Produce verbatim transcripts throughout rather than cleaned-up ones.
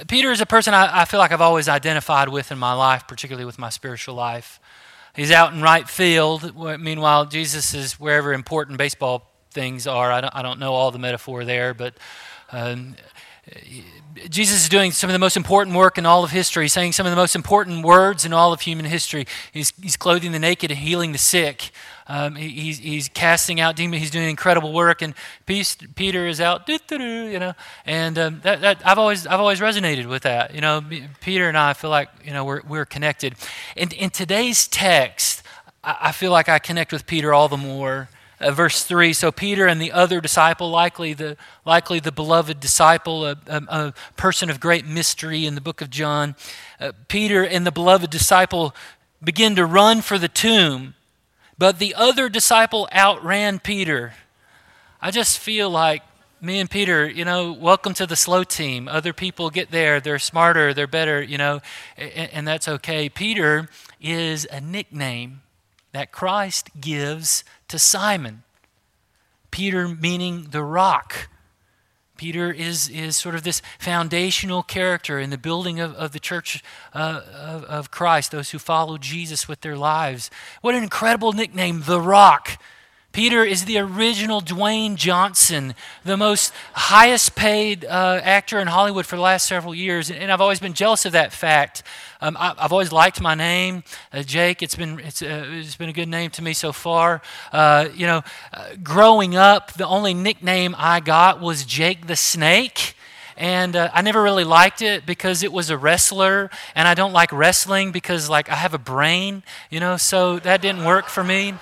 Peter is a person I, I feel like I've always identified with in my life, particularly with my spiritual life. He's out in right field. Meanwhile, Jesus is wherever important baseball things are. I don't, I don't know all the metaphor there, but um, Jesus is doing some of the most important work in all of history, saying some of the most important words in all of human history. He's, he's clothing the naked and healing the sick. Um, he, he's, he's casting out demons. He's doing incredible work, and Peter is out, you know. And um, that, that I've always I've always resonated with that. You know, Peter and I feel like you know we're we're connected. And in today's text, I, I feel like I connect with Peter all the more. Uh, verse three. So Peter and the other disciple, likely the likely the beloved disciple, a, a, a person of great mystery in the book of John. Uh, Peter and the beloved disciple begin to run for the tomb. But the other disciple outran Peter. I just feel like me and Peter, you know, welcome to the slow team. Other people get there. They're smarter. They're better, you know, and, and that's okay. Peter is a nickname that Christ gives to Simon. Peter meaning the rock. Peter is, is sort of this foundational character in the building of, of the church uh, of, of Christ, those who follow Jesus with their lives. What an incredible nickname, the Rock. Peter is the original Dwayne Johnson, the most highest paid uh, actor in Hollywood for the last several years, and, and I've always been jealous of that fact. Um, I, I've always liked my name, uh, Jake. It's been it's, uh, it's been a good name to me so far. Uh, you know, uh, growing up, the only nickname I got was Jake the Snake. And uh, I never really liked it because it was a wrestler, and I don't like wrestling because like I have a brain, you know, so that didn't work for me.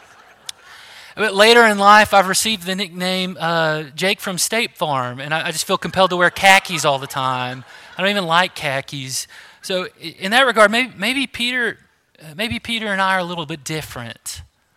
But later in life, I've received the nickname uh, Jake from State Farm, and I, I just feel compelled to wear khakis all the time. I don't even like khakis. So in that regard, maybe, maybe Peter, maybe Peter and I are a little bit different.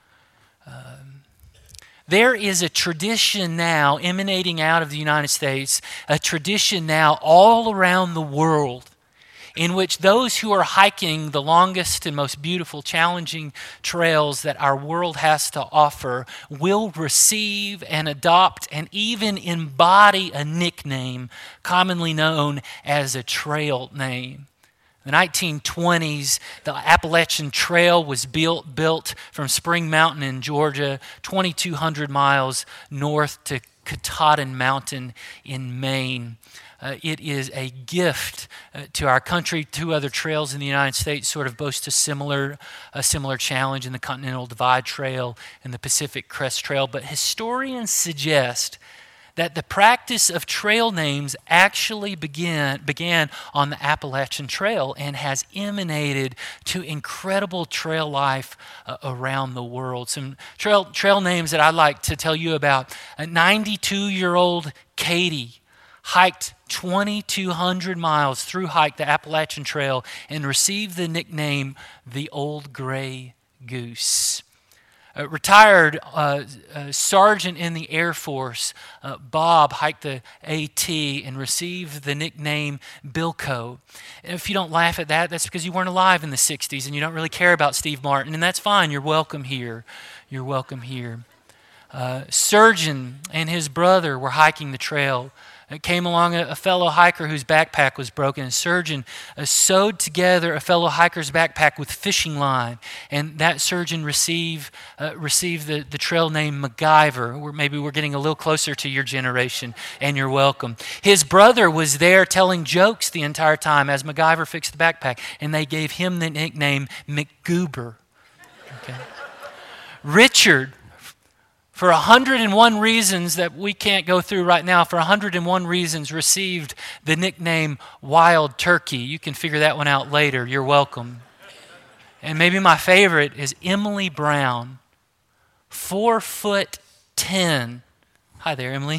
Um, there is a tradition now emanating out of the United States, a tradition now all around the world, in which those who are hiking the longest and most beautiful, challenging trails that our world has to offer will receive and adopt and even embody a nickname commonly known as a trail name. In the nineteen twenties, the Appalachian Trail was built, built from Spring Mountain in Georgia, twenty-two hundred miles north to Katahdin Mountain in Maine. Uh, it is a gift uh, to our country. Two other trails in the United States sort of boast a similar, a similar challenge in the Continental Divide Trail and the Pacific Crest Trail. But historians suggest that the practice of trail names actually began, began on the Appalachian Trail and has emanated to incredible trail life uh, around the world. Some trail, trail names that I'd like to tell you about. A ninety-two-year-old Katie hiked twenty-two hundred miles through hike the Appalachian Trail and received the nickname the Old Gray Goose. A retired uh, uh, sergeant in the Air Force, uh, Bob, hiked the AT and received the nickname Bilko. And if you don't laugh at that, that's because you weren't alive in the sixties and you don't really care about Steve Martin, and that's fine. You're welcome here. You're welcome here. Uh, Surgeon and his brother were hiking the trail. It came along a, a fellow hiker whose backpack was broken. A surgeon uh, sewed together a fellow hiker's backpack with fishing line, and that surgeon received uh, received the, the trail name MacGyver. Or maybe we're getting a little closer to your generation, and you're welcome. His brother was there telling jokes the entire time as MacGyver fixed the backpack, and they gave him the nickname McGoober. Okay. Richard, for one hundred one reasons that we can't go through right now, for one hundred one reasons received the nickname Wild Turkey. You can figure that one out later. You're welcome. And maybe my favorite is Emily Brown, four foot ten. Hi there, Emily.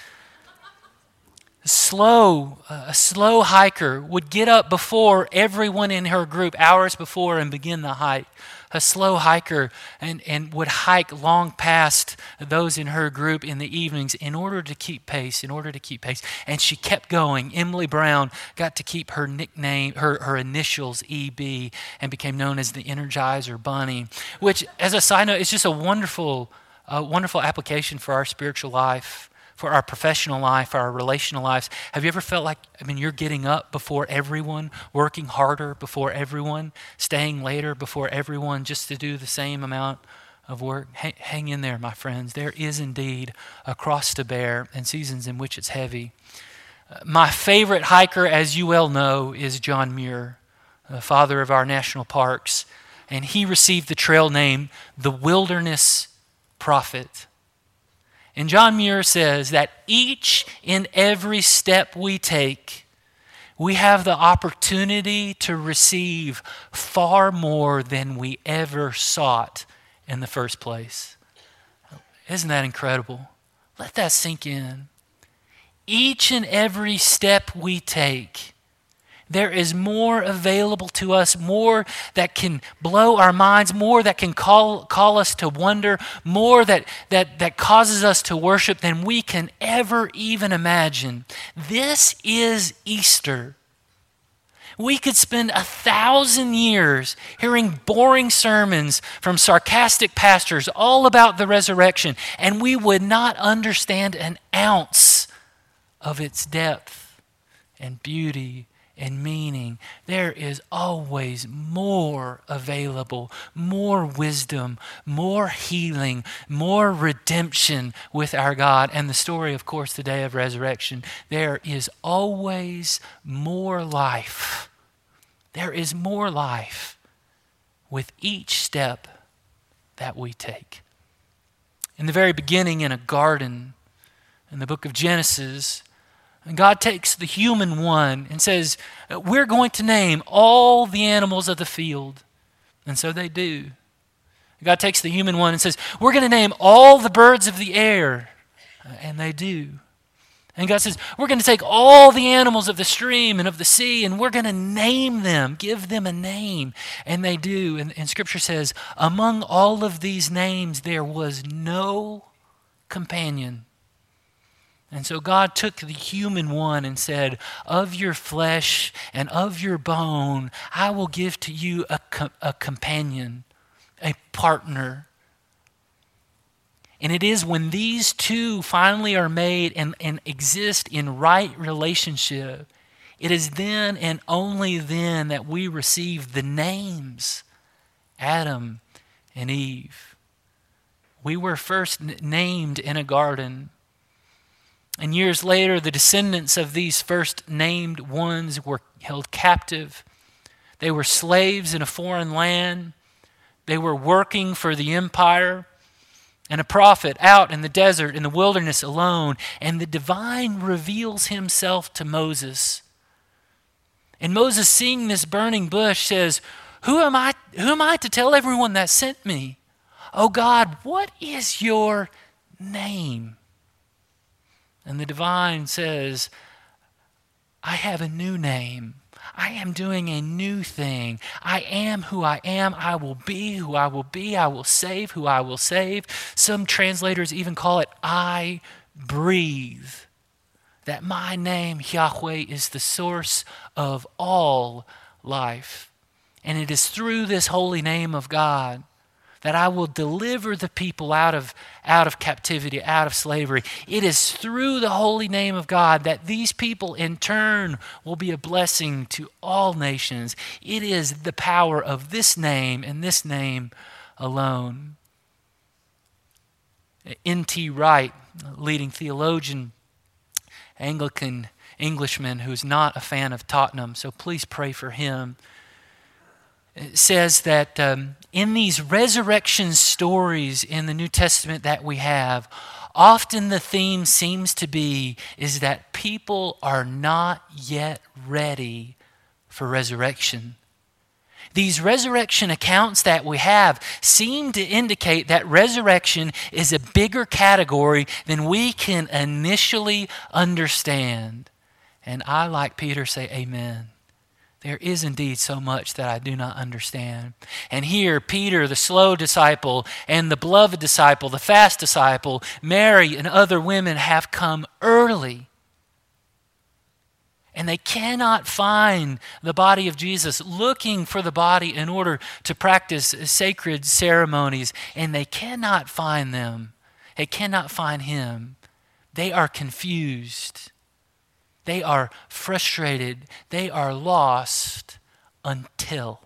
Slow, uh, a slow hiker would get up before everyone in her group, hours before, and begin the hike. A slow hiker and, and would hike long past those in her group in the evenings in order to keep pace, in order to keep pace. And she kept going. Emily Brown got to keep her nickname, her, her initials E B, and became known as the Energizer Bunny, which, as a side note, is just a wonderful, uh, wonderful application for our spiritual life. for our professional life, our relational lives. Have you ever felt like, I mean, you're getting up before everyone, working harder before everyone, staying later before everyone just to do the same amount of work? Hang, hang in there, my friends. There is indeed a cross to bear and seasons in which it's heavy. Uh, my favorite hiker, as you well know, is John Muir, the father of our national parks. And he received the trail name the Wilderness Prophet. And John Muir says that each and every step we take, we have the opportunity to receive far more than we ever sought in the first place. Isn't that incredible? Let that sink in. Each and every step we take, there is more available to us, more that can blow our minds, more that can call, call us to wonder, more that, that, that causes us to worship than we can ever even imagine. This is Easter. We could spend a thousand years hearing boring sermons from sarcastic pastors all about the resurrection, and we would not understand an ounce of its depth and beauty and meaning. There is always more available, more wisdom, more healing, more redemption with our God. And the story, of course, the day of resurrection, there is always more life. There is more life with each step that we take. In the very beginning, in a garden, in the book of Genesis, and God takes the human one and says, we're going to name all the animals of the field. And so they do. God takes the human one and says, we're going to name all the birds of the air. And they do. And God says, we're going to take all the animals of the stream and of the sea, and we're going to name them, give them a name. And they do. And, and Scripture says, among all of these names, there was no companion. And so God took the human one and said, of your flesh and of your bone, I will give to you a, co- a companion, a partner. And it is when these two finally are made and, and exist in right relationship, it is then and only then that we receive the names Adam and Eve. We were first n- named in a garden. And years later, the descendants of these first named ones were held captive. They were slaves in a foreign land. They were working for the empire. And a prophet out in the desert, in the wilderness alone. And the divine reveals himself to Moses. And Moses, seeing this burning bush, says, Who am I, who am I to tell everyone that sent me? Oh God, what is your name? And the divine says, I have a new name. I am doing a new thing. I am who I am. I will be who I will be. I will save who I will save. Some translators even call it, I breathe. That my name, Yahweh, is the source of all life. And it is through this holy name of God that I will deliver the people out of, out of captivity, out of slavery. It is through the holy name of God that these people in turn will be a blessing to all nations. It is the power of this name and this name alone. N T Wright, leading theologian, Anglican Englishman who's not a fan of Tottenham, so please pray for him. It says that um, in these resurrection stories in the New Testament that we have, often the theme seems to be is that people are not yet ready for resurrection. These resurrection accounts that we have seem to indicate that resurrection is a bigger category than we can initially understand. And I, like Peter, say amen. There is indeed so much that I do not understand. And here, Peter, the slow disciple, and the beloved disciple, the fast disciple, Mary, and other women have come early. And they cannot find the body of Jesus, looking for the body in order to practice sacred ceremonies. And they cannot find them. They cannot find him. They are confused. They are frustrated. They are lost until.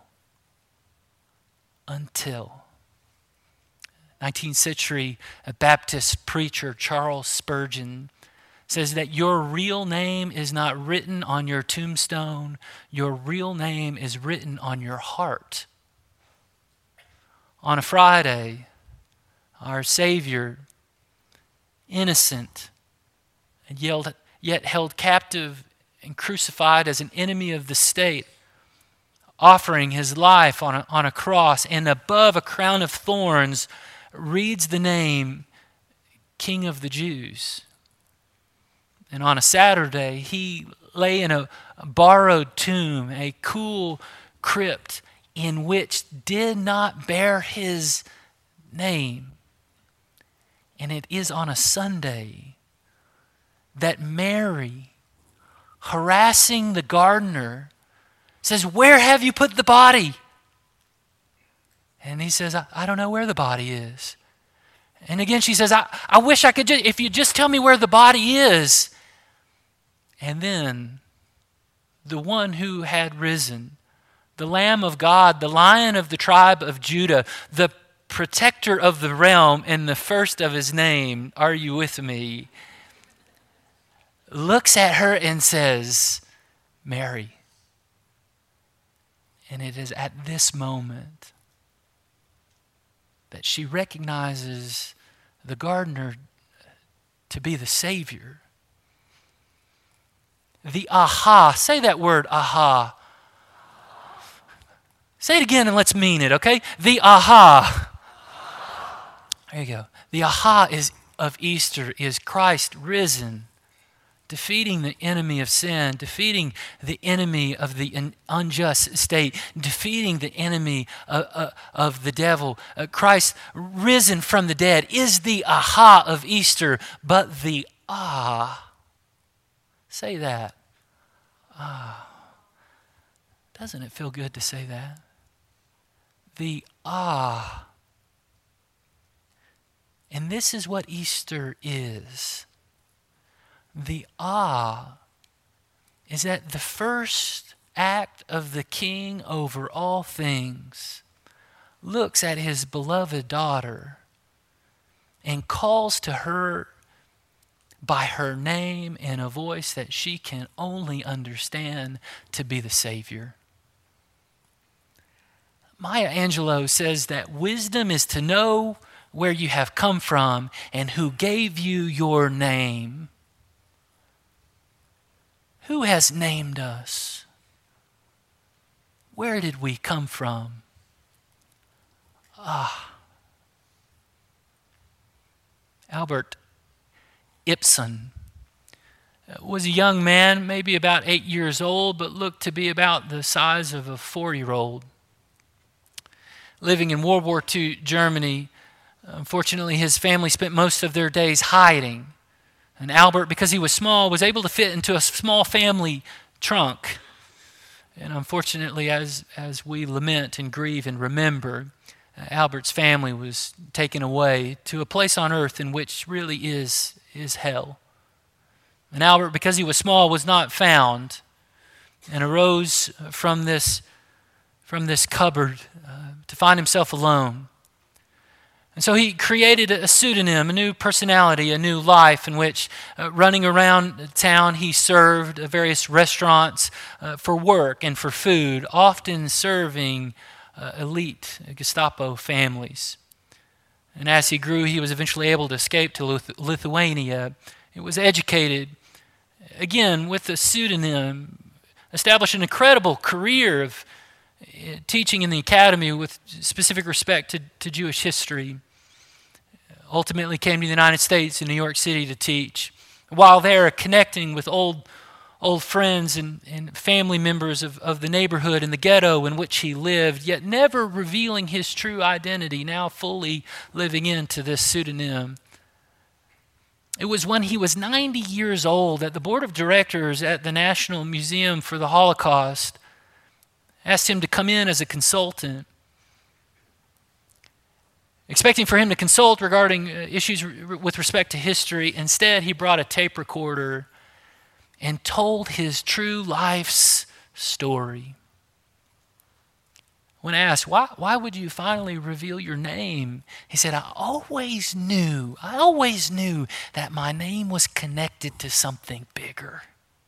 Until. nineteenth century Baptist preacher Charles Spurgeon says that your real name is not written on your tombstone. Your real name is written on your heart. On a Friday, our Savior, innocent, and yet held captive and crucified as an enemy of the state, offering his life on a, on a cross, and above a crown of thorns reads the name King of the Jews. And on a Saturday, he lay in a, a borrowed tomb, a cool crypt in which did not bear his name. And it is on a Sunday that Mary, harassing the gardener, says, "Where have you put the body?" And he says, I, I don't know where the body is. And again she says, I, I wish I could, just, if you just tell me where the body is. And then the one who had risen, the Lamb of God, the Lion of the tribe of Judah, the protector of the realm, and the first of his name, are you with me? Looks at her and says, Mary. And it is at this moment that she recognizes the gardener to be the Savior. The aha, say that word, aha. Say it again and let's mean it, okay? The aha. There you go. The aha is of Easter is Christ risen, defeating the enemy of sin, defeating the enemy of the unjust state, defeating the enemy of, of, of the devil. Uh, Christ risen from the dead is the aha of Easter, but the ah, say that. Ah. Doesn't it feel good to say that? The ah. And this is what Easter is. The ah is that the first act of the King over all things looks at his beloved daughter and calls to her by her name in a voice that she can only understand to be the Savior. Maya Angelou says that wisdom is to know where you have come from and who gave you your name. Who has named us? Where did we come from? Ah. Albert Ibsen was a young man, maybe about eight years old, but looked to be about the size of a four-year-old. Living in World War Two Germany, unfortunately his family spent most of their days hiding. And Albert, because he was small, was able to fit into a small family trunk. And unfortunately, as, as we lament and grieve and remember, uh, Albert's family was taken away to a place on earth in which really is, is hell. And Albert, because he was small, was not found and arose from this, from this cupboard uh, to find himself alone. And so he created a pseudonym, a new personality, a new life in which uh, running around town he served various restaurants uh, for work and for food, often serving uh, elite Gestapo families. And as he grew, he was eventually able to escape to Lith- Lithuania. He was educated, again, with a pseudonym, established an incredible career of teaching in the academy with specific respect to, to Jewish history. Ultimately came to the United States in New York City to teach. While there, connecting with old old friends and, and family members of, of the neighborhood and the ghetto in which he lived, yet never revealing his true identity, now fully living into this pseudonym. It was when he was ninety years old that the board of directors at the National Museum for the Holocaust asked him to come in as a consultant, expecting for him to consult regarding issues with respect to history. Instead, he brought a tape recorder and told his true life's story. When asked, why, why would you finally reveal your name? He said, I always knew, I always knew that my name was connected to something bigger.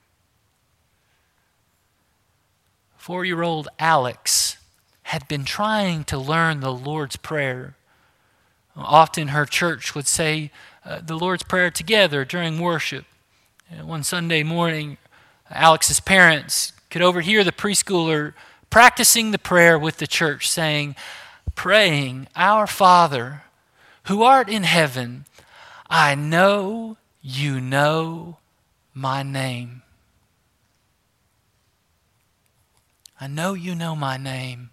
Four-year-old Alex had been trying to learn the Lord's Prayer. Often her church would say uh, the Lord's Prayer together during worship. And one Sunday morning, Alex's parents could overhear the preschooler practicing the prayer with the church, saying, praying, Our Father, who art in heaven, I know you know my name. I know you know my name.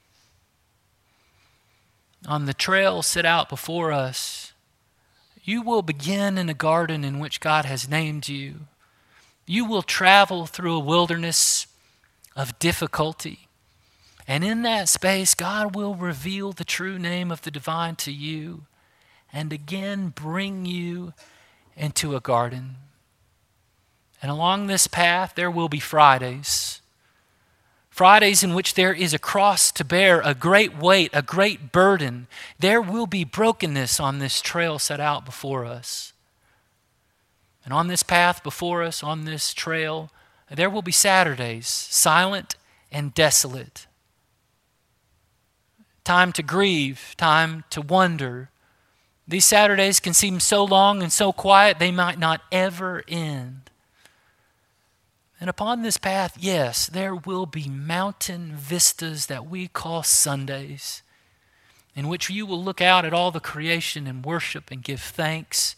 On the trail set out before us, you will begin in a garden in which God has named you. You will travel through a wilderness of difficulty. And in that space, God will reveal the true name of the divine to you and again bring you into a garden. And along this path, there will be Fridays. Fridays in which there is a cross to bear, a great weight, a great burden. There will be brokenness on this trail set out before us. And on this path before us, on this trail, there will be Saturdays, silent and desolate. Time to grieve, time to wonder. These Saturdays can seem so long and so quiet, they might not ever end. And upon this path, yes, there will be mountain vistas that we call Sundays, in which you will look out at all the creation and worship and give thanks.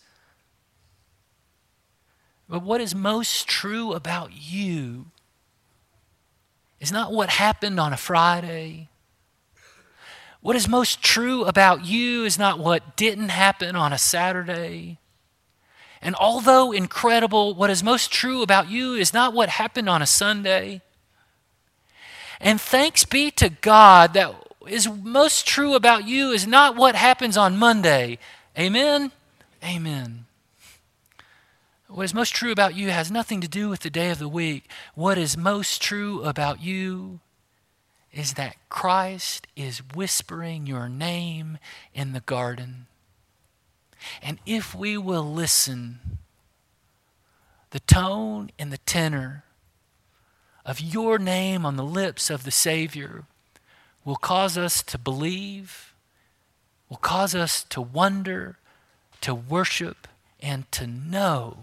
But what is most true about you is not what happened on a Friday. What is most true about you is not what didn't happen on a Saturday. And although incredible, what is most true about you is not what happened on a Sunday. And thanks be to God that is most true about you is not what happens on Monday. Amen? Amen. What is most true about you has nothing to do with the day of the week. What is most true about you is that Christ is whispering your name in the garden. And if we will listen, the tone and the tenor of your name on the lips of the Savior will cause us to believe, will cause us to wonder, to worship, and to know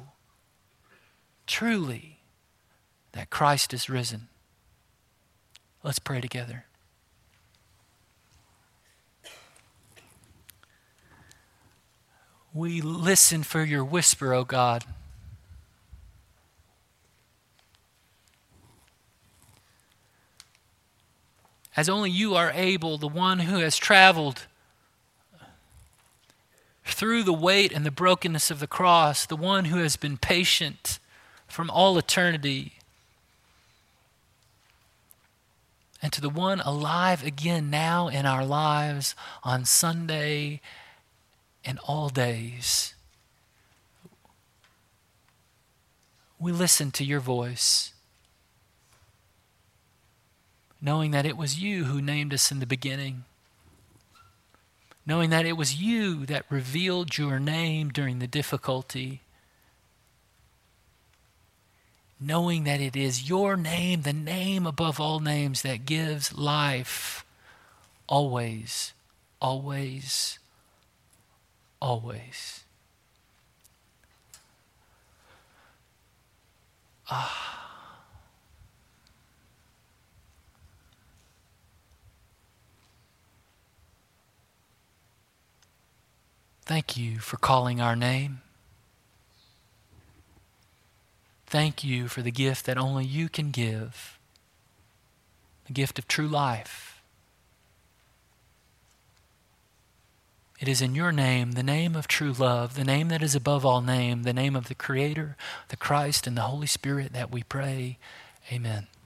truly that Christ is risen. Let's pray together. We listen for your whisper, O God. As only you are able, the one who has traveled through the weight and the brokenness of the cross, the one who has been patient from all eternity, and to the one alive again now in our lives on Sunday and all days. We listen to your voice, knowing that it was you who named us in the beginning, knowing that it was you that revealed your name during the difficulty, knowing that it is your name, the name above all names, that gives life always, always, always. Ah. Thank you for calling our name. Thank you for the gift that only you can give, the gift of true life. It is in your name, the name of true love, the name that is above all name, the name of the Creator, the Christ, and the Holy Spirit that we pray. Amen.